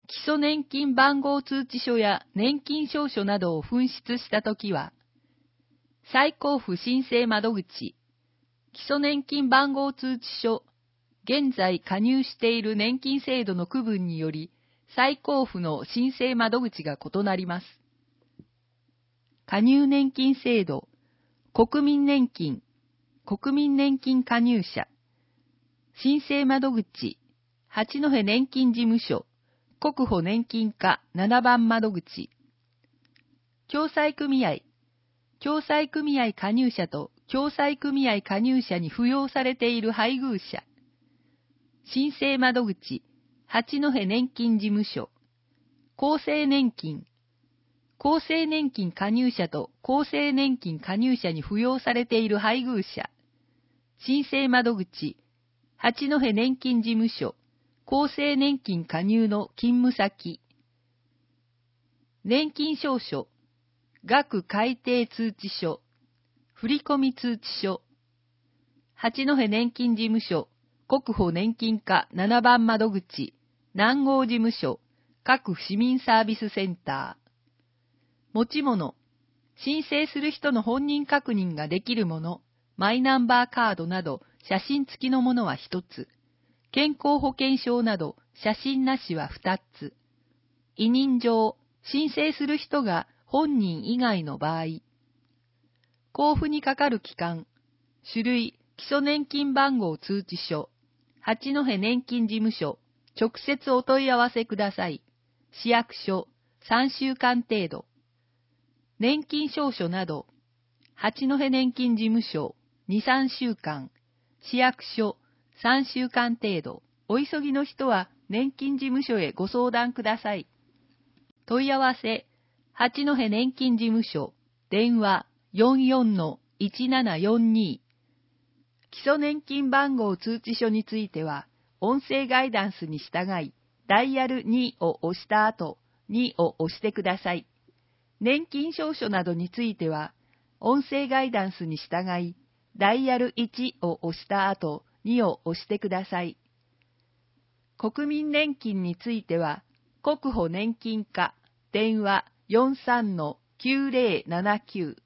基礎年金番号通知書や年金証書などを紛失したときは、再交付申請窓口、基礎年金番号通知書、現在加入している年金制度の区分により、再交付の申請窓口が異なります。加入年金制度、国民年金、国民年金加入者、申請窓口、八戸年金事務所、国保年金課7番窓口、共済組合、共済組合加入者と共済組合加入者に扶養されている配偶者、申請窓口、八戸年金事務所、厚生年金、厚生年金加入者と厚生年金加入者に扶養されている配偶者、申請窓口、八戸年金事務所、厚生年金加入の勤務先、年金証書、額改定通知書、振込通知書、八戸年金事務所、国保年金課7番窓口、南郷事務所、各市民サービスセンター。持ち物、申請する人の本人確認ができるもの、マイナンバーカードなど写真付きのものは1つ。健康保険証など写真なしは2つ。委任状、申請する人が本人以外の場合。交付にかかる期間、種類、基礎年金番号通知書、八戸年金事務所、直接お問い合わせください。市役所、3週間程度。年金証書など、八戸年金事務所、2、3週間。市役所、3週間程度。お急ぎの人は年金事務所へご相談ください。問い合わせ、八戸年金事務所、電話 44-1742。基礎年金番号通知書については、音声ガイダンスに従い、ダイヤル2を押した後、2を押してください。年金証書などについては、音声ガイダンスに従い、ダイヤル1を押した後、2を押してください。国民年金については、国保年金課、電話 43-9079